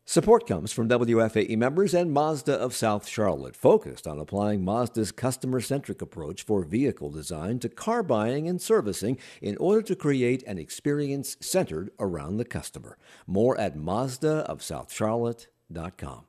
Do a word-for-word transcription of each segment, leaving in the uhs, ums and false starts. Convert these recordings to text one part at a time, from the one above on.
Support comes from W F A E members and Mazda of South Charlotte, focused on applying Mazda's customer-centric approach for vehicle design to car buying and servicing in order to create an experience centered around the customer. More at Mazda of South Charlotte dot com.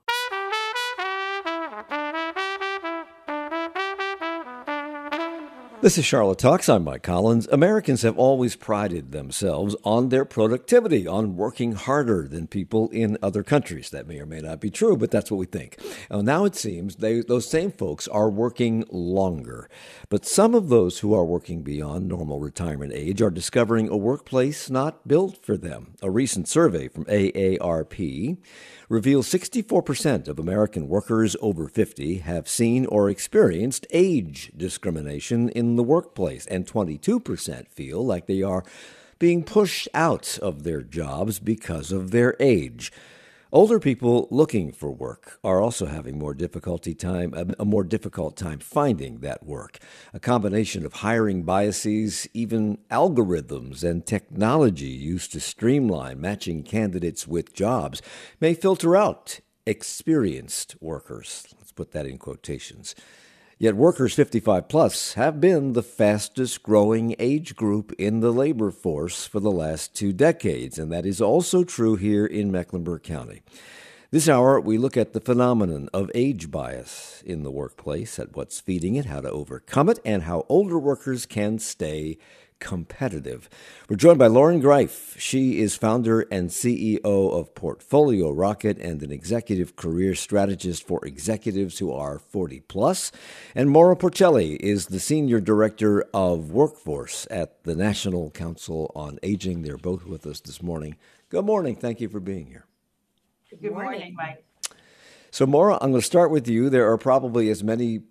This is Charlotte Talks. I'm Mike Collins. Americans have always prided themselves on their productivity, on working harder than people in other countries. That may or may not be true, but that's what we think. Well, now it seems they, those same folks are working longer. But some of those who are working beyond normal retirement age are discovering a workplace not built for them. A recent survey from A A R P reveals sixty-four percent of American workers over fifty have seen or experienced age discrimination in the workplace, and twenty-two percent feel like they are being pushed out of their jobs because of their age. Older people looking for work are also having more difficulty time, a more difficult time finding that work. A combination of hiring biases, even algorithms and technology used to streamline matching candidates with jobs may filter out experienced workers. Let's put that in quotations. Yet workers fifty-five plus have been the fastest growing age group in the labor force for the last two decades, and that is also true here in Mecklenburg County. This hour, we look at the phenomenon of age bias in the workplace, at what's feeding it, how to overcome it, and how older workers can stay competitive. We're joined by Lauren Greif. She is founder and C E O of Portfolio Rocket and an executive career strategist for executives who are forty plus. And Maura Porcelli is the senior director of workforce at the National Council on Aging. They're both with us this morning. Good morning. Thank you for being here. Good morning, Mike. So, Maura, I'm going to start with you. There are probably as many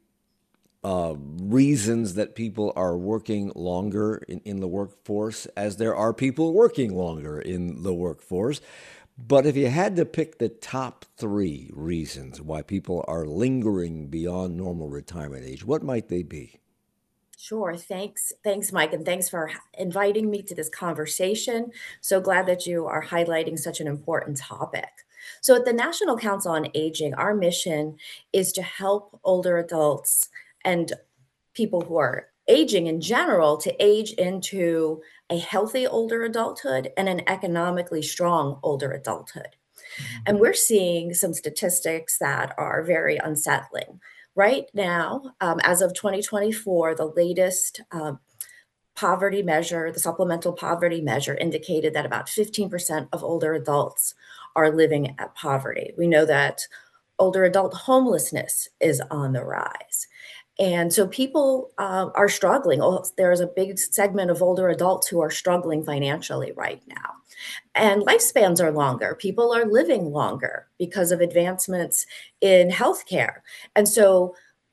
Uh, reasons that people are working longer in, in the workforce as there are people working longer in the workforce. But if you had to pick the top three reasons why people are lingering beyond normal retirement age, what might they be? Sure. Thanks. Thanks, Mike. And thanks for inviting me to this conversation. So glad that you are highlighting such an important topic. So at the National Council on Aging, our mission is to help older adults and people who are aging in general to age into a healthy older adulthood and an economically strong older adulthood. Mm-hmm. And we're seeing some statistics that are very unsettling. Right now, um, as of twenty twenty-four, the latest um, poverty measure, the supplemental poverty measure, indicated that about fifteen percent of older adults are living at poverty. We know that older adult homelessness is on the rise. And so people uh, are struggling. Oh, there's a big segment of older adults who are struggling financially right now. And lifespans are longer. People are living longer because of advancements in healthcare. And so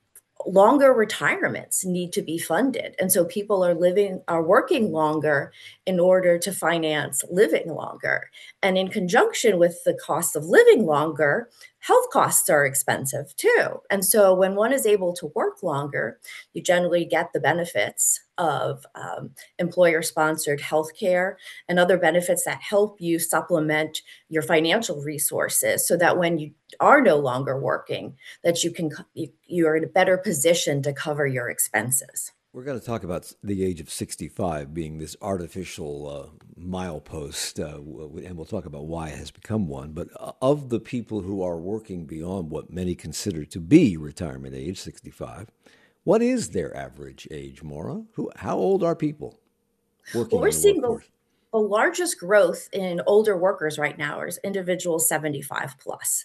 longer retirements need to be funded. And so people are living, are working longer in order to finance living longer. And in conjunction with the cost of living longer, health costs are expensive too. And so when one is able to work longer, you generally get the benefits of um, employer-sponsored healthcare and other benefits that help you supplement your financial resources so that when you are no longer working, that you can you, you are in a better position to cover your expenses. We're going to talk about the age of sixty-five being this artificial uh, milepost, uh, and we'll talk about why it has become one. But of the people who are working beyond what many consider to be retirement age, sixty-five, what is their average age, Maura? Who, how old are people working? Well, we're seeing the, the largest growth in older workers right now is individuals seventy-five plus.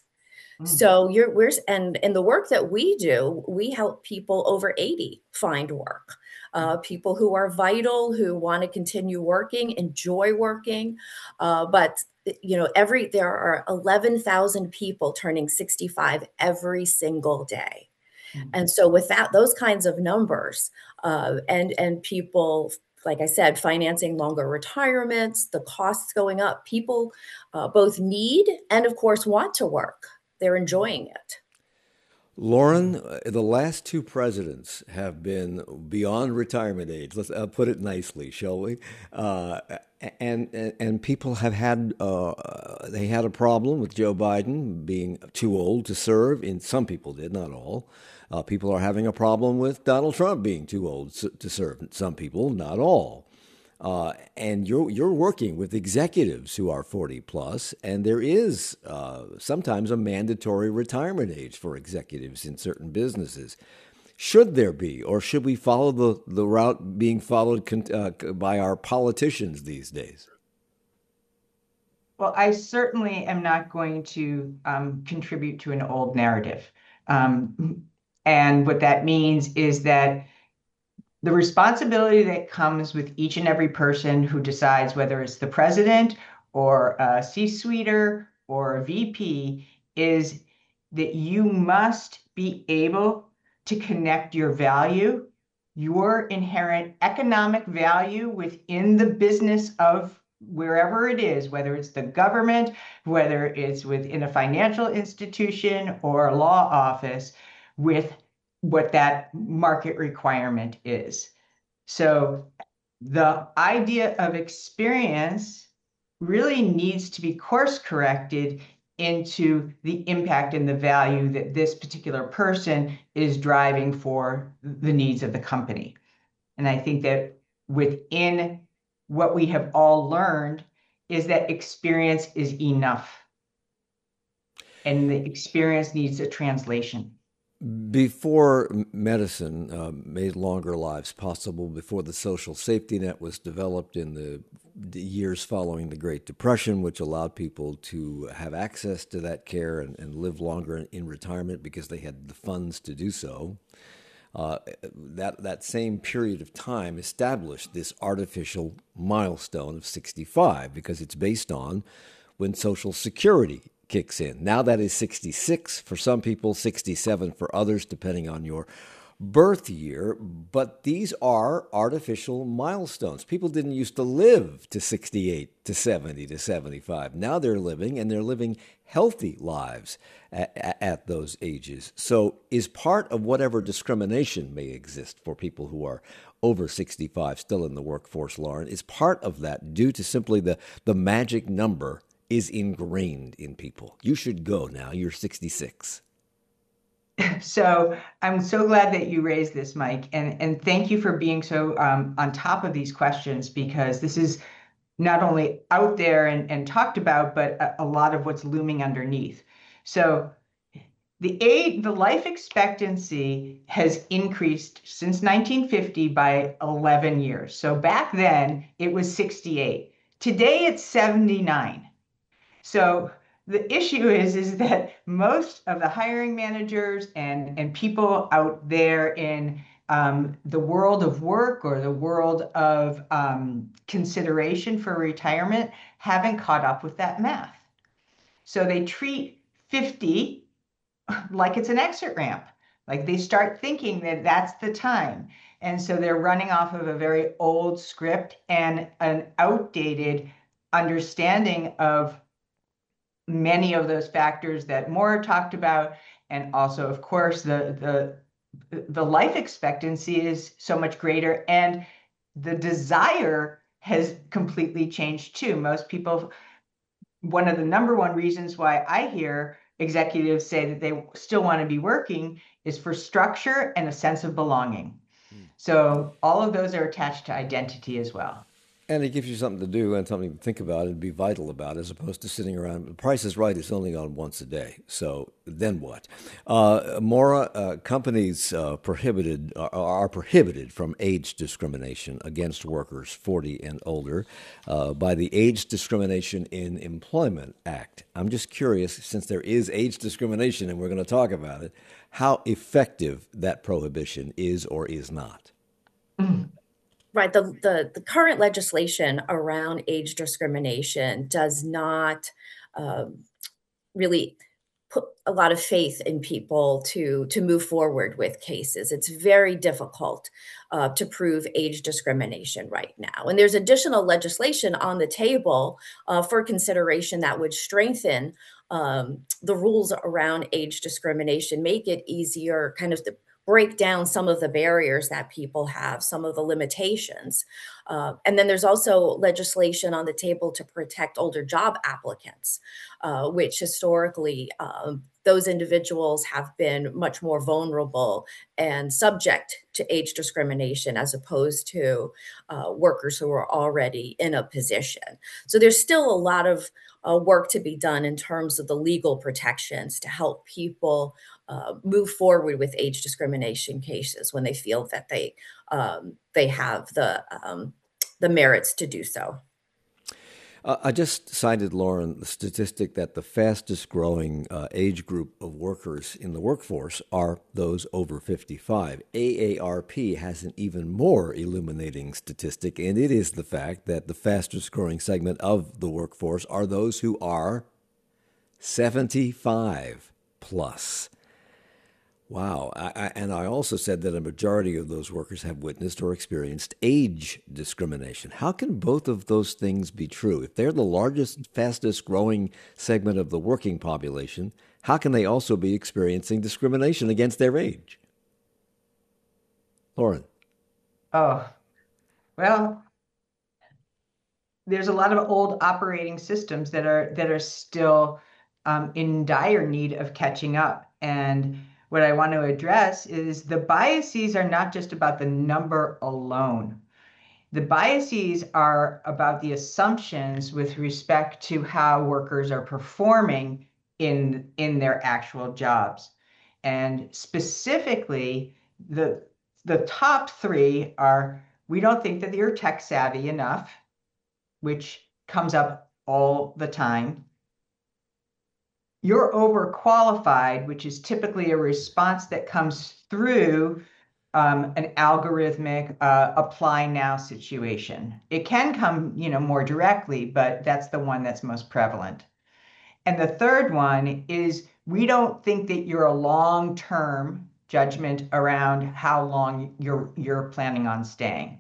So you're we're and in the work that we do, we help people over eighty find work. Uh, people who are vital, who want to continue working, enjoy working, uh, but you know, every there are eleven thousand people turning sixty-five every single day, mm-hmm. And so with that, those kinds of numbers, uh, and and people. Like I said, financing longer retirements, the costs going up, people uh, both need and, of course, want to work. They're enjoying it. Lauren, uh, the last two presidents have been beyond retirement age. Let's uh, put it nicely, shall we? Uh, and, and and people have had uh, they had a problem with Joe Biden being too old to serve. In some people did, not all. Uh, people are having a problem with Donald Trump being too old to serve. Some people, not all. Uh, and you're you're working with executives who are forty plus, and there is uh, sometimes a mandatory retirement age for executives in certain businesses. Should there be, or should we follow the, the route being followed con- uh, by our politicians these days? Well, I certainly am not going to um, contribute to an old narrative. Um, and what that means is that the responsibility that comes with each and every person who decides whether it's the president or a C-suiter or a V P is that you must be able to connect your value, your inherent economic value within the business of wherever it is, whether it's the government, whether it's within a financial institution or a law office, with what that market requirement is. So the idea of experience really needs to be course corrected into the impact and the value that this particular person is driving for the needs of the company. And I think that within what we have all learned is that experience is enough, and the experience needs a translation. Before medicine uh, made longer lives possible, before the social safety net was developed in the, the years following the Great Depression, which allowed people to have access to that care and, and live longer in, in retirement because they had the funds to do so, uh, that, that same period of time established this artificial milestone of sixty-five because it's based on when Social Security kicks in. Now that is sixty-six for some people, sixty-seven for others, depending on your birth year. But these are artificial milestones. People didn't used to live to sixty-eight, to seventy, to seventy-five. Now they're living, and they're living healthy lives at, at those ages. So is part of whatever discrimination may exist for people who are over sixty-five, still in the workforce, Lauren, is part of that due to simply the, the magic number is ingrained in people. You should go now. You're sixty-six. So I'm so glad that you raised this, Mike, and and thank you for being so um, on top of these questions, because this is not only out there and, and talked about, but a, a lot of what's looming underneath. So the age, the life expectancy has increased since nineteen fifty by eleven years. So back then it was sixty-eight. Today it's seventy-nine. So the issue is, is that most of the hiring managers and, and people out there in um, the world of work or the world of um, consideration for retirement haven't caught up with that math. So they treat fifty like it's an exit ramp. Like they start thinking that that's the time. And so they're running off of a very old script and an outdated understanding of many of those factors that Maura talked about. And also, of course, the, the, the life expectancy is so much greater, and the desire has completely changed too. Most people, one of the number one reasons why I hear executives say that they still want to be working is for structure and a sense of belonging. Mm. So all of those are attached to identity as well. And it gives you something to do and something to think about and be vital about, as opposed to sitting around. The Price is Right is only on once a day. So then what? Uh, Maura, uh, companies uh, prohibited are, are prohibited from age discrimination against workers forty and older uh, by the Age Discrimination in Employment Act. I'm just curious, since there is age discrimination and we're going to talk about it, how effective that prohibition is or is not. Mm. Right. The, the, the current legislation around age discrimination does not um, really put a lot of faith in people to to move forward with cases. It's very difficult uh, to prove age discrimination right now. And there's additional legislation on the table uh, for consideration that would strengthen um, the rules around age discrimination, make it easier, kind of to break down some of the barriers that people have, some of the limitations. Uh, and then there's also legislation on the table to protect older job applicants, uh, which historically um, those individuals have been much more vulnerable and subject to age discrimination as opposed to uh, workers who are already in a position. So there's still a lot of uh, work to be done in terms of the legal protections to help people uh, move forward with age discrimination cases when they feel that they um, they have the um, the merits to do so. Uh, I just cited, Lauren, the statistic that the fastest growing uh, age group of workers in the workforce are those over fifty-five. A A R P has an even more illuminating statistic, and it is the fact that the fastest growing segment of the workforce are those who are seventy-five plus. Wow. I, I, and I also said that a majority of those workers have witnessed or experienced age discrimination. How can both of those things be true? If they're the largest, fastest growing segment of the working population, how can they also be experiencing discrimination against their age? Lauren. Oh, well, there's a lot of old operating systems that are that are still um, in dire need of catching up. And what I want to address is the biases are not just about the number alone. The biases are about the assumptions with respect to how workers are performing in, in their actual jobs. And specifically, the, the top three are, we don't think that you're tech savvy enough, which comes up all the time. You're overqualified, which is typically a response that comes through um, an algorithmic uh, apply now situation. It can come, you know, more directly, but that's the one that's most prevalent. And the third one is we don't think that you're a long-term judgment around how long you're you're planning on staying.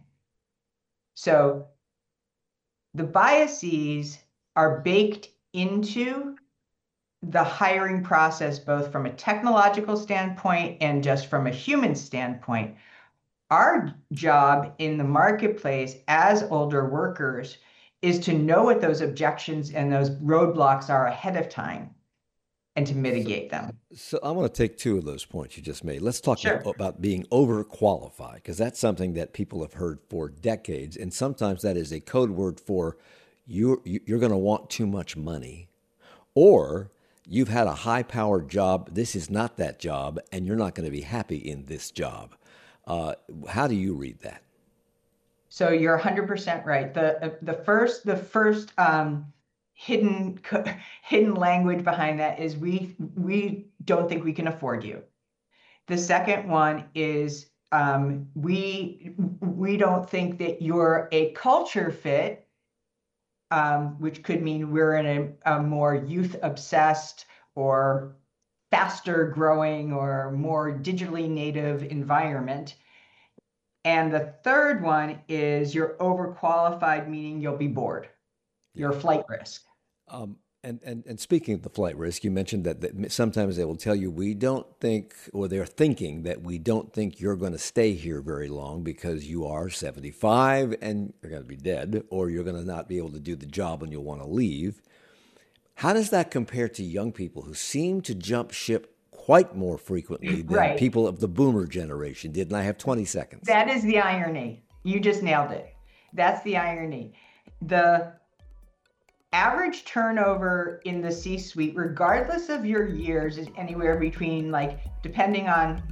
So the biases are baked into the hiring process, both from a technological standpoint and just from a human standpoint. Our job in the marketplace as older workers is to know what those objections and those roadblocks are ahead of time and to mitigate them. So I want to take two of those points you just made. Let's talk Sure. about being overqualified, because that's something that people have heard for decades. And sometimes that is a code word for you're, you're going to want too much money, or you've had a high-powered job. This is not that job, and you're not going to be happy in this job. Uh, how do you read that? So you're one hundred percent right. The the first the first um, hidden hidden language behind that is we we don't think we can afford you. The second one is um, we we don't think that you're a culture fit. Um, which could mean we're in a, a more youth-obsessed or faster growing or more digitally native environment. And the third one is you're overqualified, meaning you'll be bored. You're a flight risk. Um, and, and, and speaking of the flight risk, you mentioned that, that sometimes they will tell you, we don't think, or they're thinking that we don't think you're going to stay here very long because you are seventy-five and you're going to be dead, or you're going to not be able to do the job and you'll want to leave. How does that compare to young people who seem to jump ship quite more frequently than Right. people of the boomer generation did? And I have twenty seconds. That is the irony. You just nailed it. That's the irony. The average turnover in the C-suite, regardless of your years, is anywhere between, like, depending on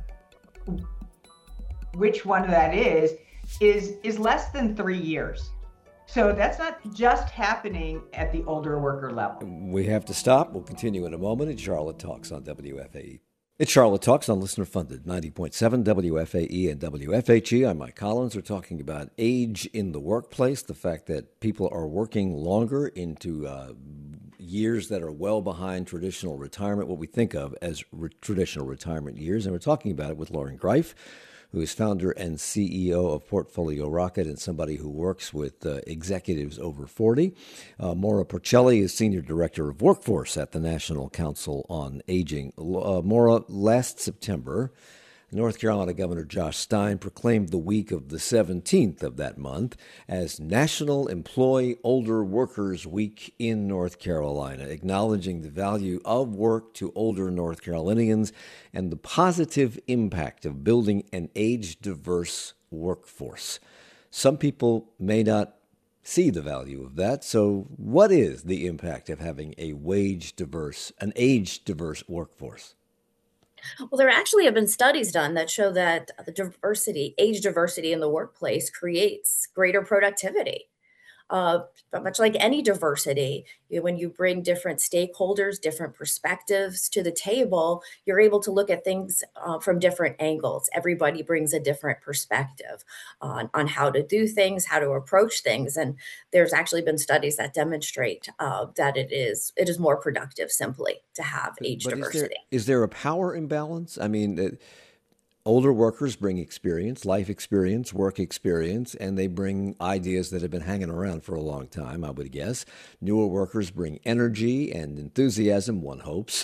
which one that is, is is less than three years. So that's not just happening at the older worker level. We have to stop. We'll continue in a moment. It's Charlotte Talks on W F A E. It's Charlotte Talks on listener-funded ninety point seven W F A E and W F H E. I'm Mike Collins. We're talking about age in the workplace, the fact that people are working longer into uh, years that are well behind traditional retirement, what we think of as re- traditional retirement years. And we're talking about it with Lauren Greif, who is founder and C E O of Portfolio Rocket and somebody who works with uh, executives over forty. Uh, Maura Porcelli is Senior Director of Workforce at the National Council on Aging. Uh, Maura, last September, North Carolina Governor Josh Stein proclaimed the week of the seventeenth of that month as National Employ Older Workers Week in North Carolina, acknowledging the value of work to older North Carolinians and the positive impact of building an age-diverse workforce. Some people may not see the value of that. So what is the impact of having a wage-diverse, an age-diverse workforce? Well, there actually have been studies done that show that the diversity, age diversity in the workplace creates greater productivity. Uh, but much like any diversity, you, when you bring different stakeholders, different perspectives to the table, you're able to look at things uh, from different angles. Everybody brings a different perspective on, on how to do things, how to approach things. And there's actually been studies that demonstrate uh, that it is it is more productive simply to have age But is there diversity. is there a power imbalance? I mean, uh, older workers bring experience, life experience, work experience, and they bring ideas that have been hanging around for a long time, I would guess. Newer workers bring energy and enthusiasm, one hopes,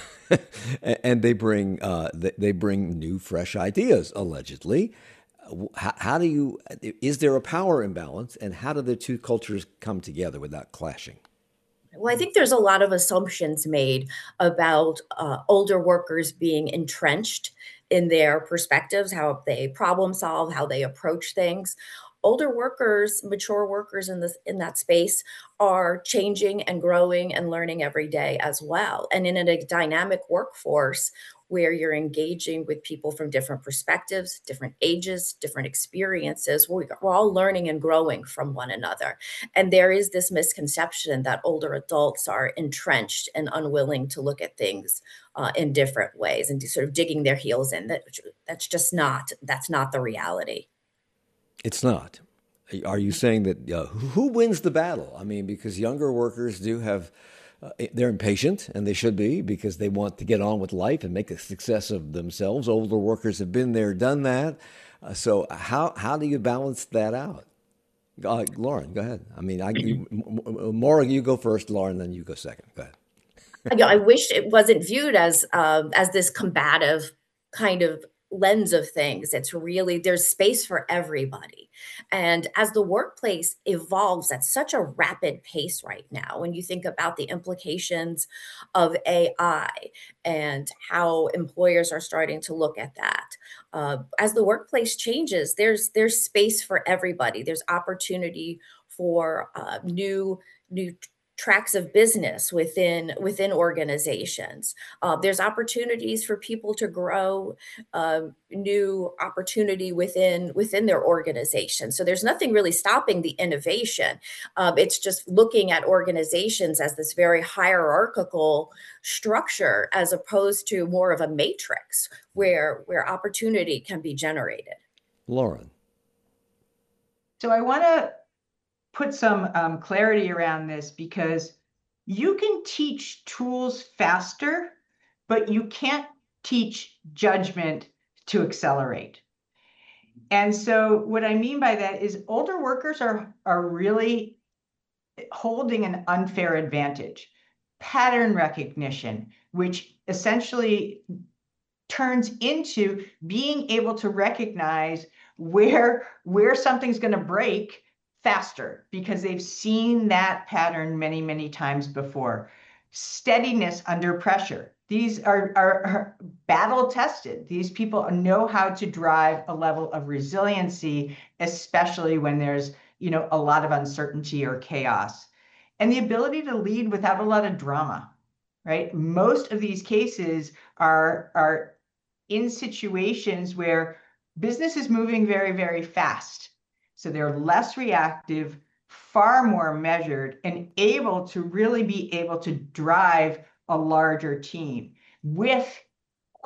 and they bring uh, they bring new, fresh ideas, allegedly. How, how do you? Is there a power imbalance, and how do the two cultures come together without clashing? Well, I think there's a lot of assumptions made about uh, older workers being entrenched in their perspectives, how they problem solve, how they approach things. Older workers, mature workers in this in that space are changing and growing and learning every day as well. And in a dynamic workforce where you're engaging with people from different perspectives, different ages, different experiences, we're, we're all learning and growing from one another. And there is this misconception that older adults are entrenched and unwilling to look at things uh, in different ways and sort of digging their heels in. That that's just not that's not the reality. It's not. Are you saying that uh, who wins the battle? I mean, because younger workers do have, uh, they're impatient, and they should be, because they want to get on with life and make a success of themselves. Older workers have been there, done that. Uh, so how how do you balance that out? Uh, Lauren, go ahead. I mean, I, you, Maura, you go first, Lauren, then you go second. Go ahead. You know, I wish it wasn't viewed as um, as this combative kind of lens of things. It's really there's space for everybody. And as the workplace evolves at such a rapid pace right now, when you think about the implications of A I and how employers are starting to look at that, uh, as the workplace changes, there's there's space for everybody. There's opportunity for uh, new new tracks of business within within organizations. Uh, there's opportunities for people to grow uh, new opportunity within within their organization. So there's nothing really stopping the innovation. Um, it's just looking at organizations as this very hierarchical structure as opposed to more of a matrix where where opportunity can be generated. Lauren. So I want to put some um, clarity around this, because you can teach tools faster, but you can't teach judgment to accelerate. And so what I mean by that is older workers are, are really holding an unfair advantage. Pattern recognition, which essentially turns into being able to recognize where, where something's going to break faster, because they've seen that pattern many, many times before. Steadiness under pressure. These are, are, are battle tested. These people know how to drive a level of resiliency, especially when there's, you know, a lot of uncertainty or chaos. And the ability to lead without a lot of drama, right? Most of these cases are, are in situations where business is moving very, very fast. So they're less reactive, far more measured, and able to really be able to drive a larger team with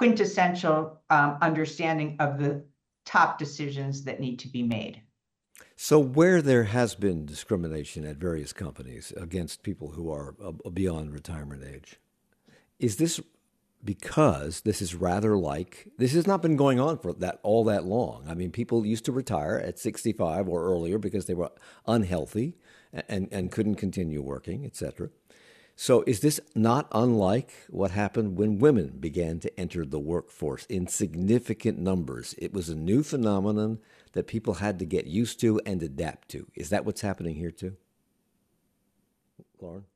quintessential um, understanding of the top decisions that need to be made. So, where there has been discrimination at various companies against people who are uh, beyond retirement age, is this because this is rather like this has not been going on for that all that long? I mean, people used to retire at sixty-five or earlier because they were unhealthy and, and couldn't continue working, et cetera. So is this not unlike what happened when women began to enter the workforce in significant numbers? It was a new phenomenon that people had to get used to and adapt to. Is that what's happening here too? Lauren?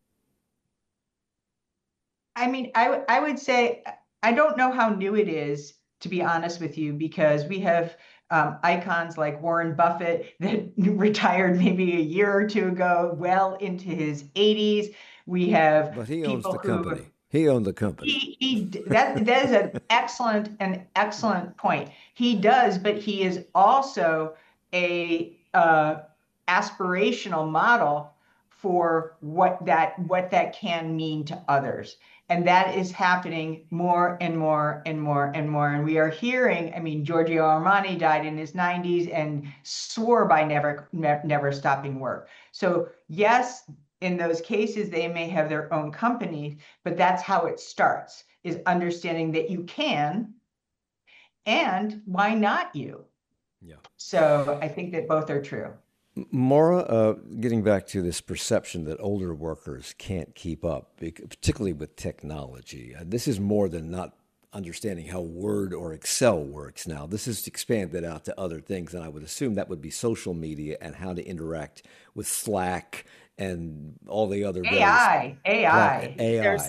I mean, I, w- I would say, I don't know how new it is, to be honest with you, because we have um, icons like Warren Buffett that retired maybe a year or two ago, well into his eighties. We have But he owns people the who company. He owned the company. he, he that that is an excellent an excellent point. He does, but he is also a uh, aspirational model for what that what that can mean to others. And that is happening more and more and more and more. And we are hearing, I mean, Giorgio Armani died in his nineties and swore by never, ne- never stopping work. So yes, in those cases, they may have their own company, but that's how it starts, is understanding that you can, and why not you? Yeah. So I think that both are true. Maura, uh, getting back to this perception that older workers can't keep up, bec- particularly with technology. Uh, this is more than not understanding how Word or Excel works now. This is expanded out to other things, and I would assume that would be social media and how to interact with Slack and all the other various A I, plat- A I. A I. There's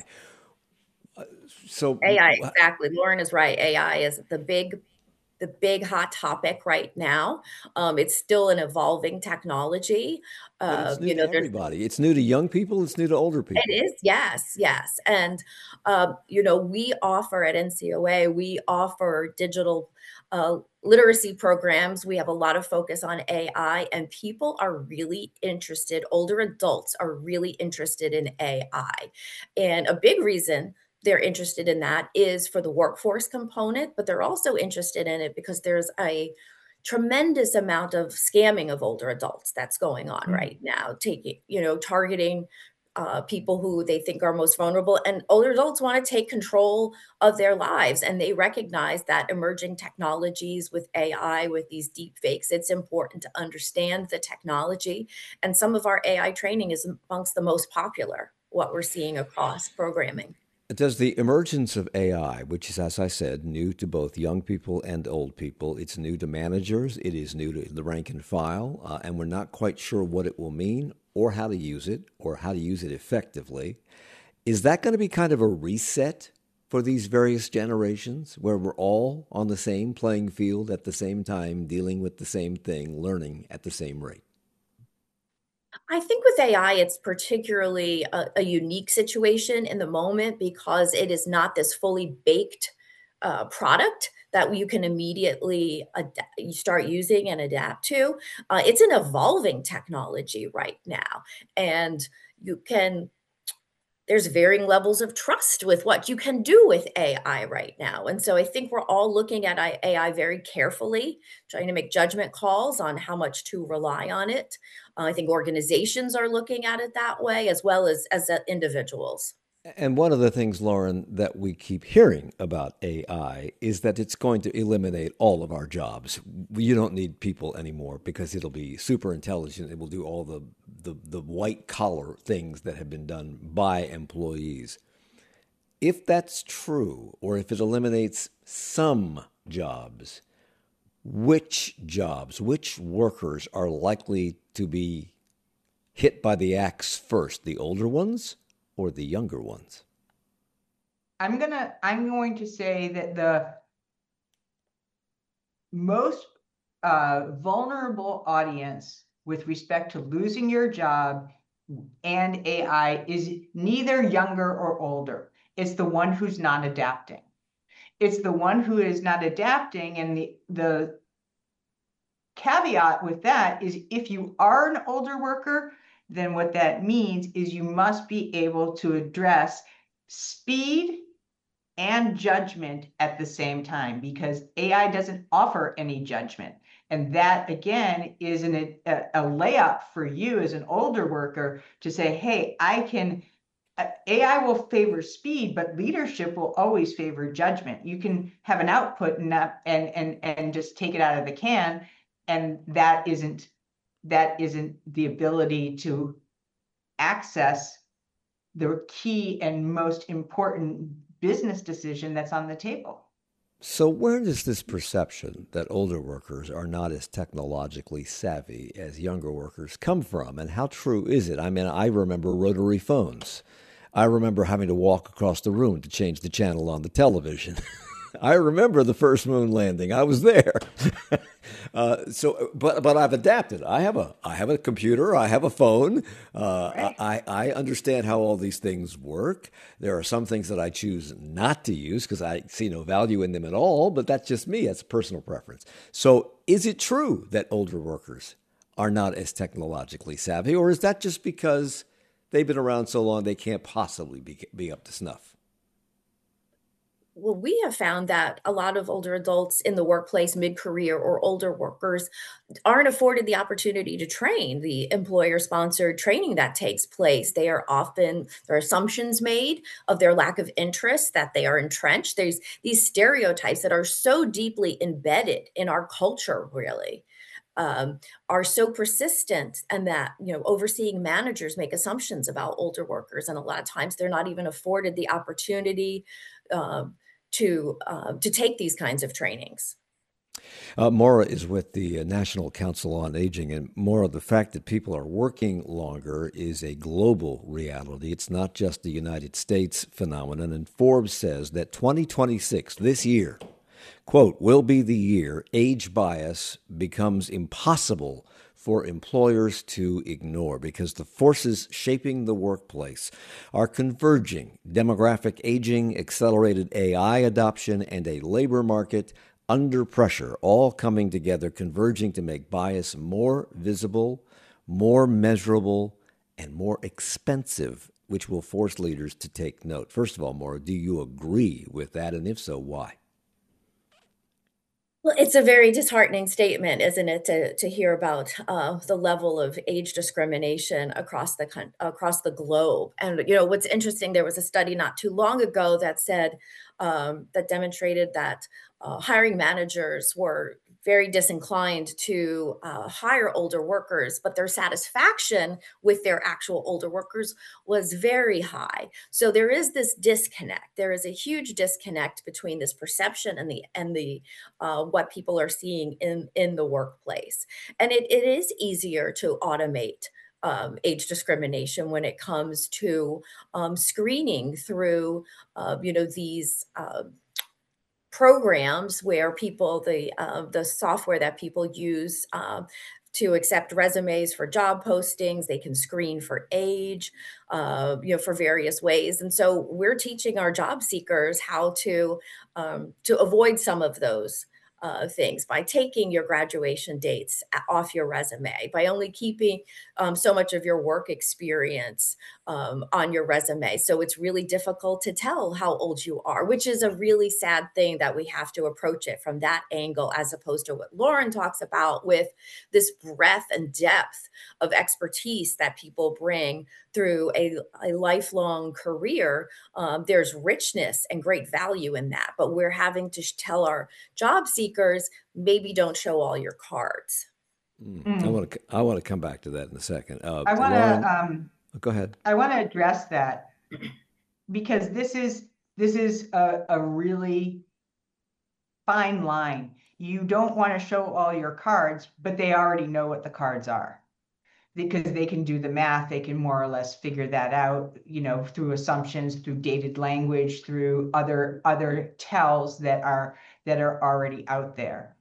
So, A I, wh- exactly. Lauren is right. A I is the big the big hot topic right now. Um, it's still an evolving technology. but Uh, it's new you to know, there's everybody. It's new to young people. It's new to older it people. is, yes, yes. And, um, you know, we offer at N C O A, we offer digital uh, literacy programs. We have a lot of focus on A I, and people are really interested. Older adults are really interested in A I. And a big reason they're interested in that is for the workforce component, but they're also interested in it because there's a tremendous amount of scamming of older adults that's going on right now, taking, you know, targeting uh, people who they think are most vulnerable. And older adults want to take control of their lives. And they recognize that emerging technologies with A I, with these deep fakes, it's important to understand the technology. And some of our A I training is amongst the most popular, what we're seeing across programming. Does the emergence of A I, which is, as I said, new to both young people and old people, it's new to managers, it is new to the rank and file, uh, and we're not quite sure what it will mean or how to use it or how to use it effectively. Is that going to be kind of a reset for these various generations where we're all on the same playing field at the same time, dealing with the same thing, learning at the same rate? I think with A I, it's particularly a, a unique situation in the moment because it is not this fully baked uh, product that you can immediately ad- you start using and adapt to. Uh, it's an evolving technology right now, and you can there's varying levels of trust with what you can do with A I right now. And so I think we're all looking at I- A I very carefully, trying to make judgment calls on how much to rely on it. Uh, I think organizations are looking at it that way as well as as uh, individuals. And one of the things, Lauren, that we keep hearing about A I is that it's going to eliminate all of our jobs. You don't need people anymore because it'll be super intelligent. It will do all the, the, the white collar things that have been done by employees. If that's true, or if it eliminates some jobs, which jobs, which workers are likely to be hit by the axe first, the older ones or the younger ones? I'm gonna I'm going to say that the most uh, vulnerable audience with respect to losing your job and A I is neither younger or older. It's the one who's not adapting. It's the one who is not adapting, and the the caveat with that is if you are an older worker, then what that means is you must be able to address speed and judgment at the same time, because A I doesn't offer any judgment. And that, again, is an, a, a layup for you as an older worker to say, hey, I can, uh, A I will favor speed, but leadership will always favor judgment. You can have an output and not, and, and, and just take it out of the can. And that isn't, that isn't the ability to access the key and most important business decision that's on the table. So where does this perception that older workers are not as technologically savvy as younger workers come from? And how true is it? I mean, I remember rotary phones. I remember having to walk across the room to change the channel on the television. I remember the first moon landing. I was there. uh, so, but but I've adapted. I have a I have a computer. I have a phone. Uh, Right. I I understand how all these things work. There are some things that I choose not to use because I see no value in them at all. But that's just me. That's a personal preference. So, is it true that older workers are not as technologically savvy, or is that just because they've been around so long they can't possibly be be up to snuff? Well, we have found that a lot of older adults in the workplace, mid-career or older workers aren't afforded the opportunity to train, the employer-sponsored training that takes place. They are often there are assumptions made of their lack of interest, that they are entrenched. There's these stereotypes that are so deeply embedded in our culture, really, um, are so persistent, and that, you know, overseeing managers make assumptions about older workers, and a lot of times they're not even afforded the opportunity um, to uh, to take these kinds of trainings. Uh, Maura is with the uh, National Council on Aging, and Maura, the fact that people are working longer is a global reality. It's not just the United States phenomenon. And Forbes says that twenty twenty-six, this year, quote, will be the year age bias becomes impossible for employers to ignore because the forces shaping the workplace are converging: demographic aging, accelerated A I adoption, and a labor market under pressure, all coming together, converging to make bias more visible, more measurable, and more expensive, which will force leaders to take note. First of all, Maura, do you agree with that? And if so, why? Well, it's a very disheartening statement, isn't it, to to hear about uh, the level of age discrimination across the coun- across the globe. And you know what's interesting? There was a study not too long ago that said um, that demonstrated that uh, hiring managers were very disinclined to uh, hire older workers, but their satisfaction with their actual older workers was very high. So there is this disconnect. There is a huge disconnect between this perception and the and the uh, what people are seeing in in the workplace. And it, it is easier to automate um, age discrimination when it comes to um, screening through uh, you know these uh, programs where people the uh, the software that people use uh, to accept resumes for job postings. They can screen for age, uh, you know, for various ways. And so we're teaching our job seekers how to um, to avoid some of those uh, things by taking your graduation dates a- off your resume, by only keeping um, so much of your work experience um, on your resume. So it's really difficult to tell how old you are, which is a really sad thing that we have to approach it from that angle, as opposed to what Lauren talks about with this breadth and depth of expertise that people bring through a, a lifelong career. Um, there's richness and great value in that, but we're having to sh- tell our job seekers, maybe don't show all your cards. Mm. I Mm. want to I want to come back to that in a second. Uh, I want to Lauren, um, go ahead. I want to address that because this is this is a, a really fine line. You don't want to show all your cards, but they already know what the cards are because they can do the math. They can more or less figure that out, you know, through assumptions, through dated language, through other other tells that are that are already out there.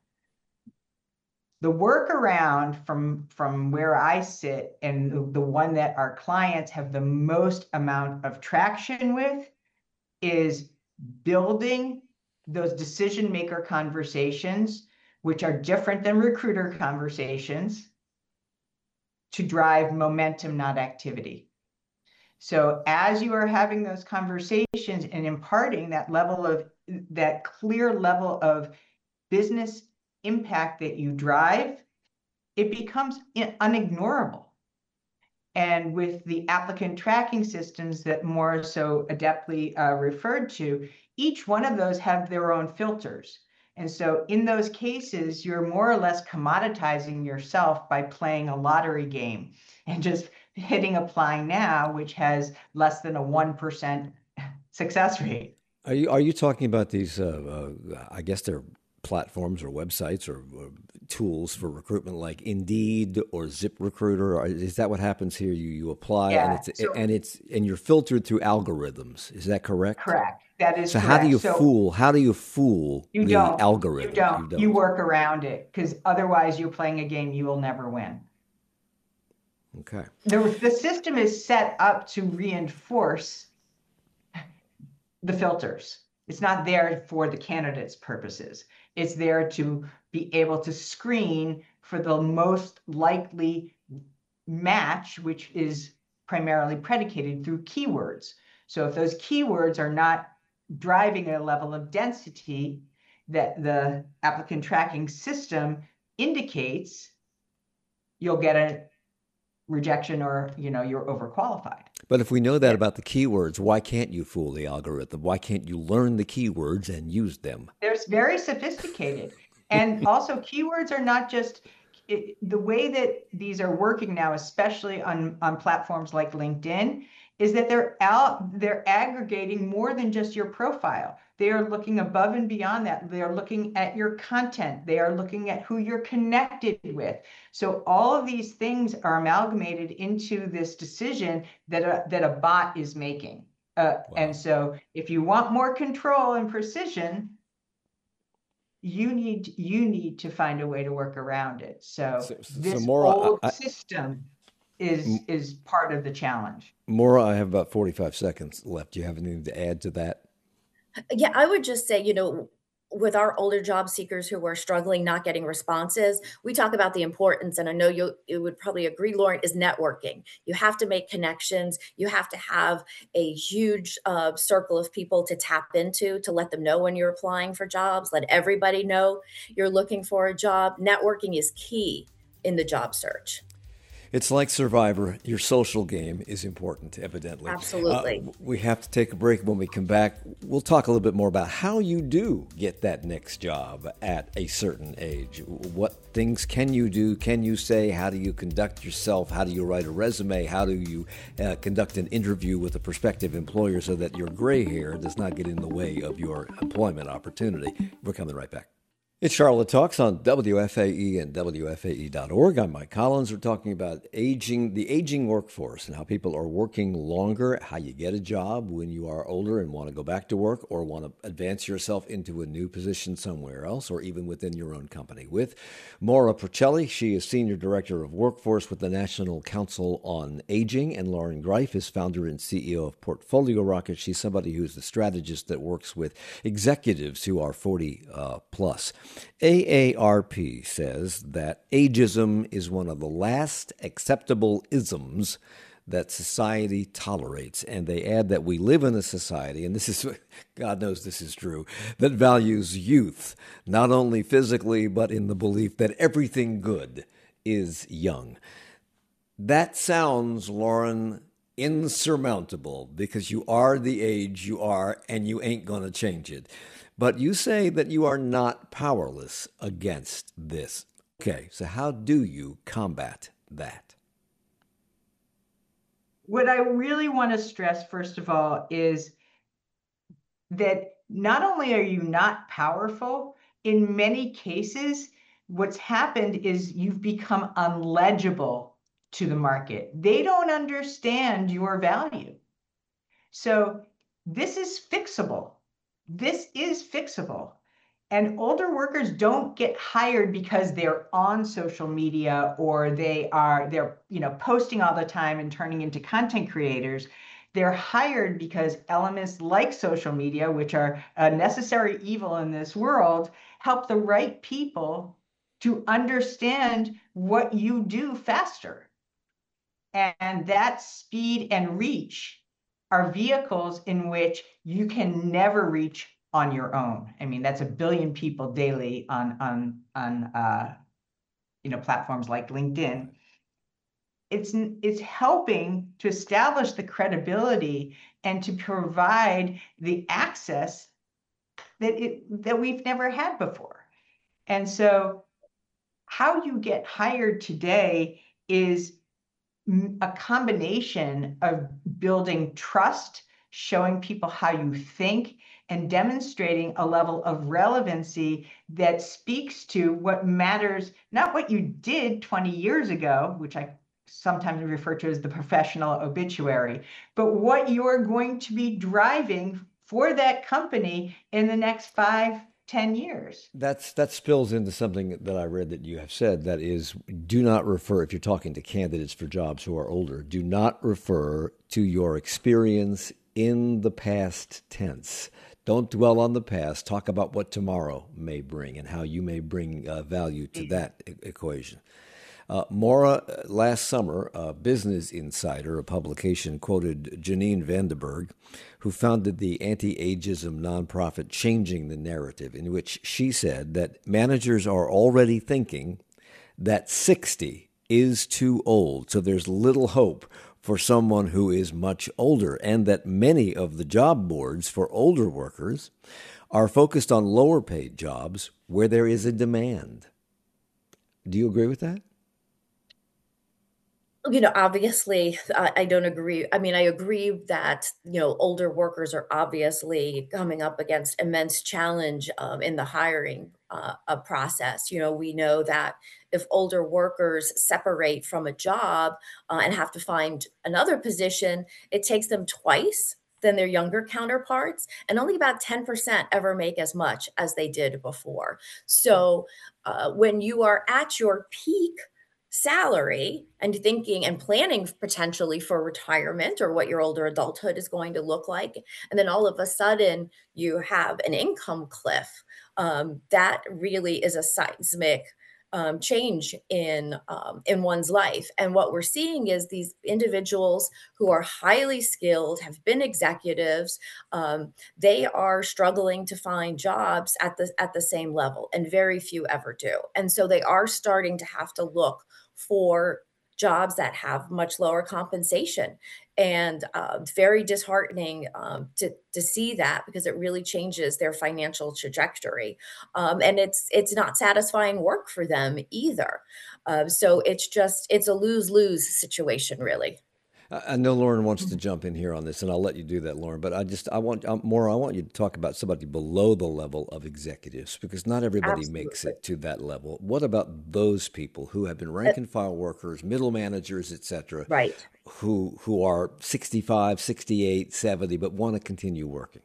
The workaround from from where I sit, and the, the one that our clients have the most amount of traction with, is building those decision maker conversations, which are different than recruiter conversations, to drive momentum, not activity. So as you are having those conversations and imparting that level of that clear level of business impact that you drive, it becomes unignorable. And with the applicant tracking systems that Maura so adeptly uh, referred to, each one of those have their own filters. And so in those cases, you're more or less commoditizing yourself by playing a lottery game and just hitting apply now, which has less than a one percent success rate. Are you are you talking about these? Uh, uh, I guess they're platforms or websites or, or tools for recruitment, like Indeed or ZipRecruiter. Or is that what happens here? You you apply Yeah, and it's so, and it's and you're filtered through algorithms. Is that correct? Correct. That is so. Correct. How do you so fool? How do you fool you the don't, algorithm? You don't. You don't. You work around it because otherwise you're playing a game you will never win. Okay. The, the system is set up to reinforce the filters. It's not there for the candidate's purposes. It's there to be able to screen for the most likely match, which is primarily predicated through keywords. So if those keywords are not driving a level of density that the applicant tracking system indicates, you'll get a rejection or, you know, you're overqualified. But if we know that about the keywords, why can't you fool the algorithm? Why can't you learn the keywords and use them? They're very sophisticated. And also keywords are not just, it, the way that these are working now, especially on, on platforms like LinkedIn, is that they're out, they're aggregating more than just your profile. They are looking above and beyond that. They are looking at your content. They are looking at who you're connected with. So all of these things are amalgamated into this decision that a, that a bot is making. Uh, wow. And so if you want more control and precision, you need you need to find a way to work around it. So, so this so Maura, old I, system is is part of the challenge. Maura, I have about forty-five seconds left. Do you have anything to add to that? Yeah, I would just say, you know, with our older job seekers who are struggling, not getting responses, we talk about the importance, and I know you you would probably agree, Lauren, is networking. You have to make connections. You have to have a huge uh, circle of people to tap into, to let them know when you're applying for jobs, let everybody know you're looking for a job. Networking is key in the job search. It's like Survivor. Your social game is important, evidently. Absolutely. Uh, we have to take a break. When we come back, we'll talk a little bit more about how you do get that next job at a certain age. What things can you do? Can you say? How do you conduct yourself? How do you write a resume? How do you uh, conduct an interview with a prospective employer so that your gray hair does not get in the way of your employment opportunity? We're coming right back. It's Charlotte Talks on W F A E and W F A E dot org. I'm Mike Collins. We're talking about aging, the aging workforce and how people are working longer, how you get a job when you are older and want to go back to work or want to advance yourself into a new position somewhere else or even within your own company. With Maura Porcelli, she is Senior Director of Workforce with the National Council on Aging, and Lauren Greif is founder and C E O of Portfolio Rocket. She's somebody who's the strategist that works with executives who are forty uh, plus. A A R P says that ageism is one of the last acceptable isms that society tolerates. And they add that we live in a society, and this is, God knows this is true, that values youth, not only physically, but in the belief that everything good is young. That sounds, Lauren, insurmountable because you are the age you are and you ain't going to change it. But you say that you are not powerless against this. Okay, so how do you combat that? What I really want to stress, first of all, is that not only are you not powerful, in many cases, what's happened is you've become unlegible to the market. They don't understand your value. So this is fixable. This is fixable. And older workers don't get hired because they're on social media or they are they're you know posting all the time and turning into content creators. They're hired because elements like social media, which are a necessary evil in this world, help the right people to understand what you do faster. And that speed and reach are vehicles in which you can never reach on your own. I mean, that's a billion people daily on on on uh, you know, platforms like LinkedIn. It's it's helping to establish the credibility and to provide the access that it that we've never had before. And so, how you get hired today is a combination of building trust, showing people how you think, and demonstrating a level of relevancy that speaks to what matters, not what you did twenty years ago, which I sometimes refer to as the professional obituary, but what you're going to be driving for that company in the next five, ten years. That's that spills into something that I read that you have said, that is, do not refer, if you're talking to candidates for jobs who are older, do not refer to your experience in the past tense. Don't dwell on the past. Talk about what tomorrow may bring and how you may bring uh, value to that e- equation. Uh, Maura, last summer, uh, Business Insider, a publication, quoted Janine Vandenberg, who founded the anti-ageism nonprofit Changing the Narrative, in which she said that managers are already thinking that sixty is too old, so there's little hope for someone who is much older, and that many of the job boards for older workers are focused on lower paid jobs where there is a demand. Do you agree with that? You know, obviously, I, I don't agree. I mean, I agree that, you know, older workers are obviously coming up against immense challenge um, in the hiring uh, uh, process. You know, we know that if older workers separate from a job uh, and have to find another position, it takes them twice than their younger counterparts, and only about ten percent ever make as much as they did before. So uh, when you are at your peak salary and thinking and planning potentially for retirement or what your older adulthood is going to look like, and then all of a sudden you have an income cliff, um, that really is a seismic um, change in um, in one's life. And what we're seeing is these individuals who are highly skilled, have been executives, um, they are struggling to find jobs at the at the same level, and very few ever do. And so they are starting to have to look for jobs that have much lower compensation. And uh, it's very disheartening um, to to see that, because it really changes their financial trajectory, um, and it's it's not satisfying work for them either. Uh, so it's just it's a lose lose situation, really. I I know Lauren wants to jump in here on this, and I'll let you do that, Lauren. But I just, I want um, more. I want you to talk about somebody below the level of executives, because not everybody makes Absolutely. it to that level. What about those people who have been rank and file workers, middle managers, et cetera, Right. who who are sixty-five, sixty-eight, seventy, but want to continue working?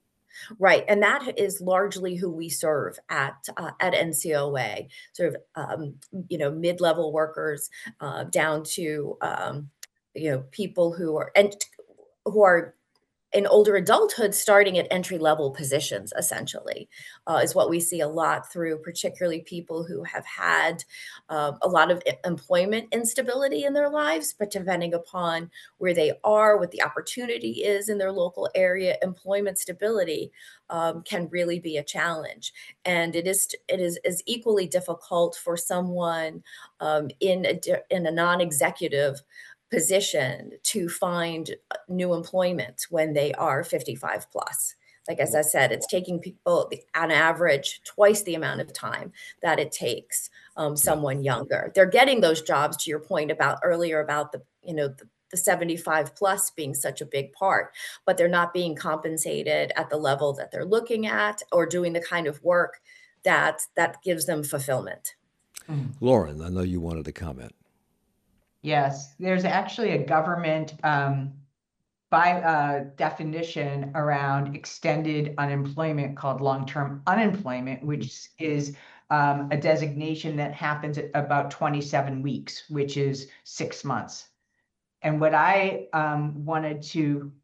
Right, and that is largely who we serve at uh, at N C O A, sort of, um, you know, mid-level workers, uh, down to, um, you know, people who are and who are in older adulthood starting at entry level positions, essentially, uh, is what we see a lot through, particularly people who have had uh, a lot of e- employment instability in their lives. But depending upon where they are, what the opportunity is in their local area, employment stability um, can really be a challenge. And it is it is is equally difficult for someone um, in a di- in a non-executive position to find uh, new employment when they are fifty-five plus. Like, as I said, it's taking people on average twice the amount of time that it takes um, Yeah. someone younger. They're getting those jobs, to your point about earlier about the, you know, the, the seventy-five plus being such a big part, but they're not being compensated at the level that they're looking at, or doing the kind of work that that gives them fulfillment. Mhm. Lauren, I know you wanted to comment. Yes, there's actually a government um, by uh, definition around extended unemployment called long-term unemployment, which is um, a designation that happens at about twenty-seven weeks, which is six months. And what I um, wanted to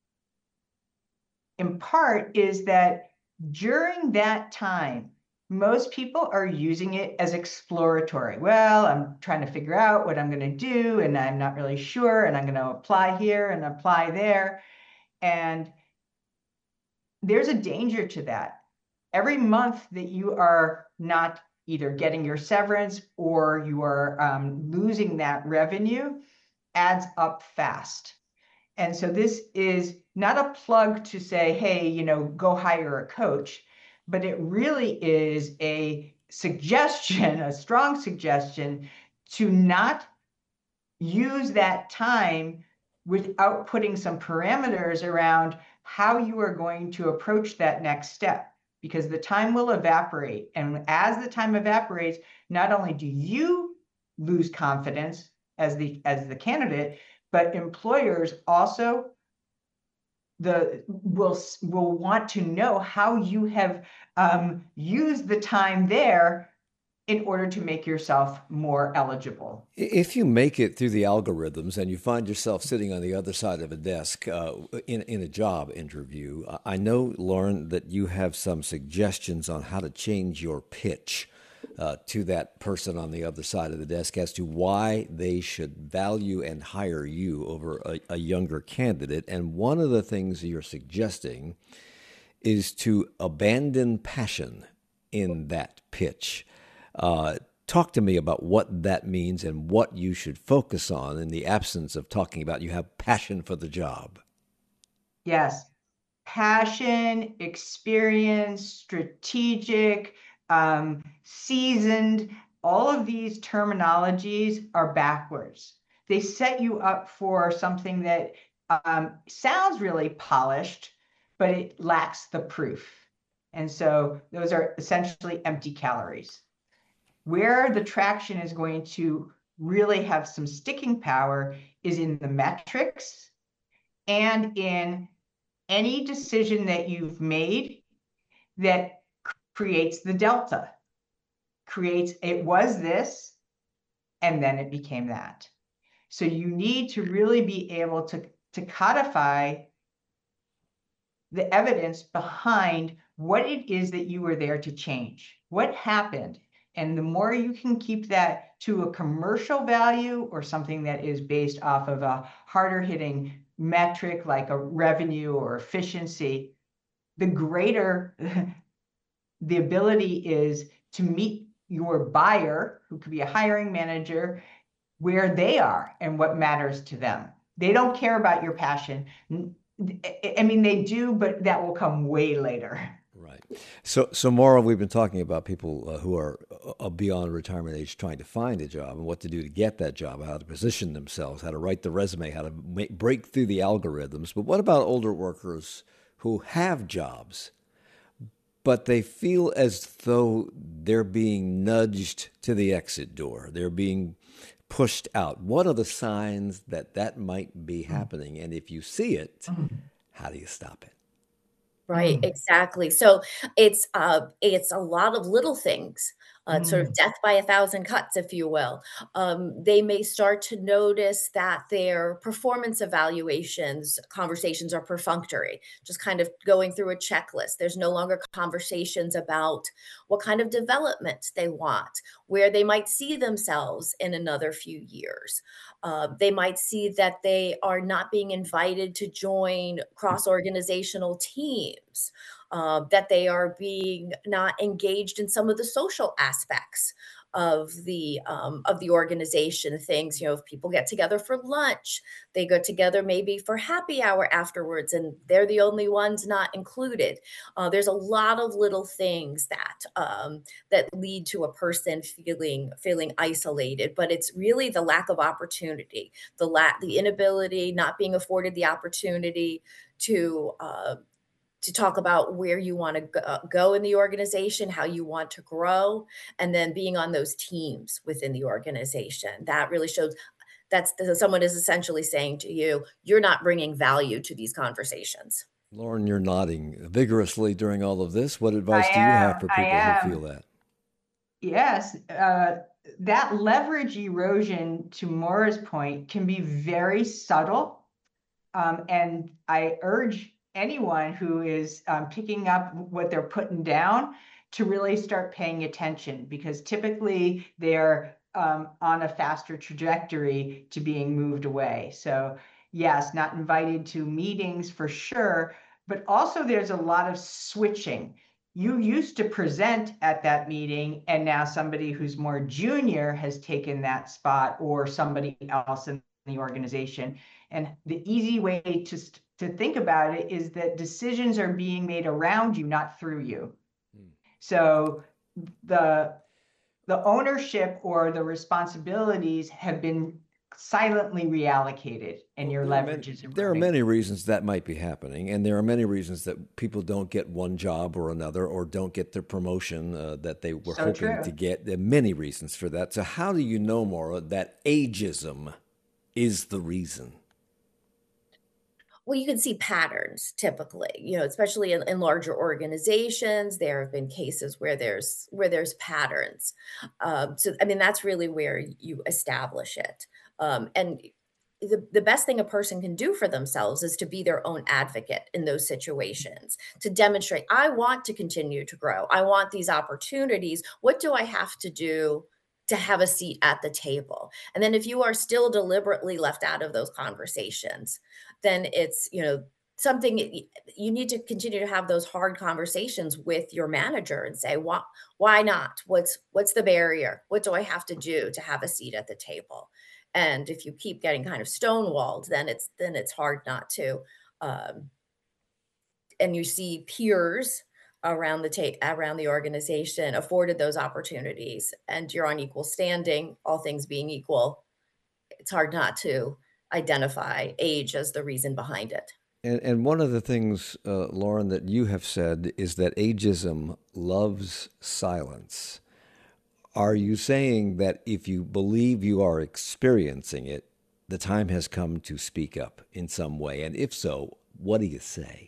impart is that during that time, most people are using it as exploratory. Well, I'm trying to figure out what I'm going to do, and I'm not really sure, and I'm going to apply here and apply there. And there's a danger to that. Every month that you are not either getting your severance or you are um, losing that revenue adds up fast. And so this is not a plug to say, hey, you know, go hire a coach, but it really is a suggestion, a strong suggestion to not use that time without putting some parameters around how you are going to approach that next step, because the time will evaporate. And as the time evaporates, not only do you lose confidence as the as the candidate, but employers also the will will want to know how you have um, used the time there in order to make yourself more eligible. If you make it through the algorithms and you find yourself sitting on the other side of a desk uh, in, in a job interview, I know, Lauren, that you have some suggestions on how to change your pitch uh, to that person on the other side of the desk as to why they should value and hire you over a, a younger candidate. And one of the things you're suggesting is to abandon passion in that pitch. Uh, talk to me about what that means and what you should focus on in the absence of talking about you have passion for the job. Yes. Passion, experience, strategic, um, seasoned, all of these terminologies are backwards. They set you up for something that um, sounds really polished, but it lacks the proof. And so those are essentially empty calories. Where the traction is going to really have some sticking power is in the metrics and in any decision that you've made that creates the delta, creates it was this, and then it became that. So you need to really be able to, to codify the evidence behind what it is that you were there to change. What happened? And the more you can keep that to a commercial value or something that is based off of a harder hitting metric like a revenue or efficiency, the greater the ability is to meet your buyer, who could be a hiring manager, where they are and what matters to them. They don't care about your passion. I mean, they do, but that will come way later. Right. So, so Maura, we've been talking about people uh, who are uh, beyond retirement age trying to find a job and what to do to get that job, how to position themselves, how to write the resume, how to make, break through the algorithms. But what about older workers who have jobs, but they feel as though they're being nudged to the exit door? They're being pushed out. What are the signs that that might be happening? And if you see it, how do you stop it? Right, exactly. So it's uh it's a lot of little things, uh, sort of Mm. death by a thousand cuts, if you will. Um, they may start to notice that their performance evaluations conversations are perfunctory, just kind of going through a checklist. There's no longer conversations about what kind of development they want, where they might see themselves in another few years. Uh, they might see that they are not being invited to join cross-organizational teams, uh, that they are being not engaged in some of the social aspects of the um, of the organization. Things, you know, if people get together for lunch, they go together maybe for happy hour afterwards, and they're the only ones not included. Uh, there's a lot of little things that um, that lead to a person feeling feeling isolated, but it's really the lack of opportunity, the la- the inability, not being afforded the opportunity to uh, to talk about where you want to go, go in the organization, how you want to grow, and then being on those teams within the organization. That really shows that's someone is essentially saying to you, you're not bringing value to these conversations. Lauren, you're nodding vigorously during all of this. What advice I do you have am. for I people who am. feel that? Yes, uh, that leverage erosion, to Maura's point, can be very subtle. Um, and I urge anyone who is um, picking up what they're putting down to really start paying attention, because typically they're um, on a faster trajectory to being moved away. So yes, not invited to meetings for sure, but also there's a lot of switching. You used to present at that meeting, and now somebody who's more junior has taken that spot, or somebody else in the organization. And the easy way to, to think about it is that decisions are being made around you, not through you. Hmm. So the, the ownership or the responsibilities have been silently reallocated, and your There are leverage many, is there are eroding. many reasons that might be happening, and there are many reasons that people don't get one job or another, or don't get the promotion uh, that they were So hoping true. to get. There are many reasons for that. So how do you know, Maura, that ageism is the reason? Well, you can see patterns typically, you know, especially in, in larger organizations. There have been cases where there's where there's patterns. Um, so, I mean, that's really where you establish it. Um, and the, the best thing a person can do for themselves is to be their own advocate in those situations, to demonstrate, I want to continue to grow. I want these opportunities. What do I have to do to have a seat at the table? And then if you are still deliberately left out of those conversations, then it's, you know, something you need to continue to have those hard conversations with your manager and say, why, why not? What's, what's the barrier? What do I have to do to have a seat at the table? And if you keep getting kind of stonewalled, then it's, then it's hard not to. Um, and you see peers around the ta- around the organization afforded those opportunities, and you're on equal standing, all things being equal, it's hard not to identify age as the reason behind it. And, and one of the things, uh, Lauren, that you have said is that ageism loves silence. Are you saying that if you believe you are experiencing it, the time has come to speak up in some way? And if so, what do you say?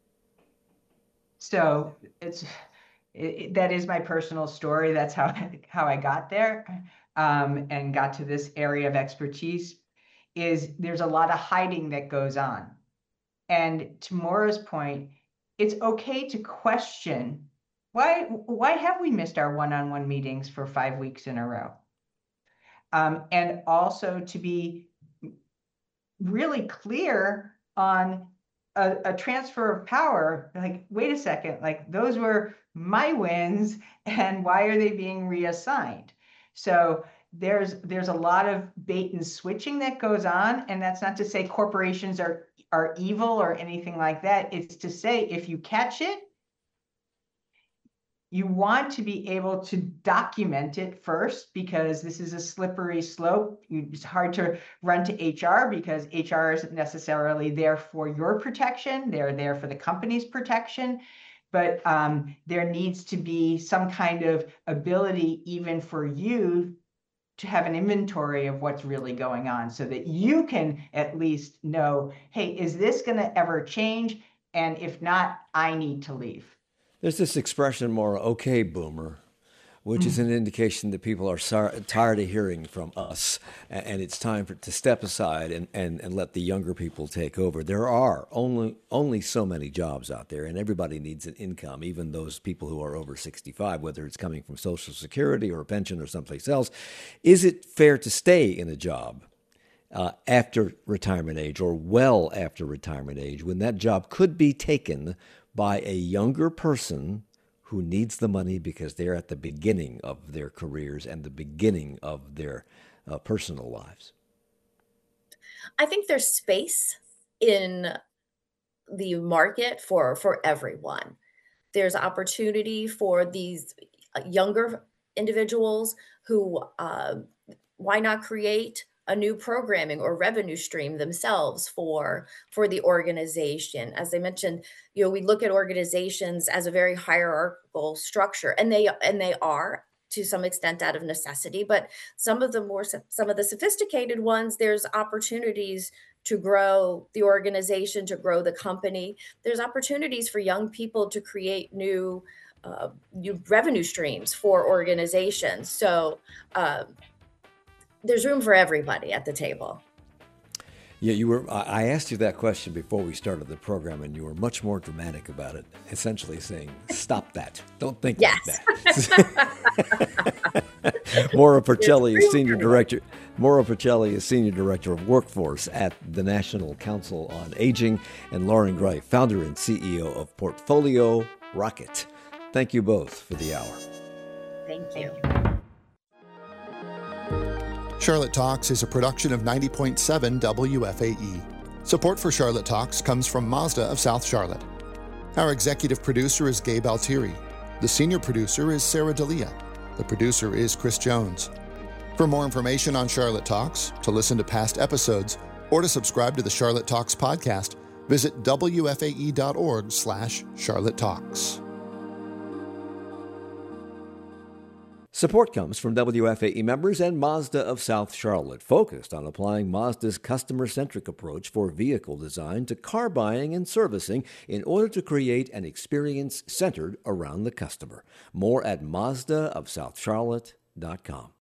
So it's it, that is my personal story. That's how how I got there, um, and got to this area of expertise. Is there's a lot of hiding that goes on, and to Maura's point, it's okay to question why why have we missed our one-on-one meetings for five weeks in a row, um, and also to be really clear on A, a transfer of power. Like, wait a second, like those were my wins, and why are they being reassigned? So there's there's a lot of bait and switching that goes on, and that's not to say corporations are are evil or anything like that. It's to say, if you catch it, you want to be able to document it first, because this is a slippery slope. It's hard to run to H R, because H R isn't necessarily there for your protection. They're there for the company's protection. But um, there needs to be some kind of ability even for you to have an inventory of what's really going on, so that you can at least know, hey, is this going to ever change? And if not, I need to leave. There's this expression, more okay, boomer, which is an indication that people are sor- tired of hearing from us, and, and it's time for, to step aside and, and, and let the younger people take over. There are only only so many jobs out there, and everybody needs an income, even those people who are over sixty-five, whether it's coming from Social Security or a pension or someplace else. Is it fair to stay in a job uh, after retirement age, or well after retirement age, when that job could be taken by a younger person who needs the money because they're at the beginning of their careers and the beginning of their uh, personal lives? I think there's space in the market for for everyone. There's opportunity for these uh, younger individuals who, uh, why not create a new programming or revenue stream themselves for for the organization? As I mentioned, you know, we look at organizations as a very hierarchical structure, and they and they are to some extent out of necessity. But some of the more some of the sophisticated ones, there's opportunities to grow the organization, to grow the company. There's opportunities for young people to create new uh, new revenue streams for organizations. So. Um, There's room for everybody at the table. Yeah, you were. I asked you that question before we started the program, and you were much more dramatic about it, essentially saying, "Stop that! Don't think yes. like that." Maura Percelli is Senior Director. Maura Percelli is Senior Director of Workforce at the National Council on Aging, and Lauren Greif, founder and C E O of Portfolio Rocket. Thank you both for the hour. Thank you. Charlotte Talks is a production of ninety point seven W F A E. Support for Charlotte Talks comes from Mazda of South Charlotte. Our executive producer is Gabe Altieri. The senior producer is Sarah D'Elia. The producer is Chris Jones. For more information on Charlotte Talks, to listen to past episodes, or to subscribe to the Charlotte Talks podcast, visit W F A E dot org slash Charlotte Talks. Support comes from W F A E members and Mazda of South Charlotte, focused on applying Mazda's customer-centric approach for vehicle design to car buying and servicing in order to create an experience centered around the customer. More at Mazda of South Charlotte dot com.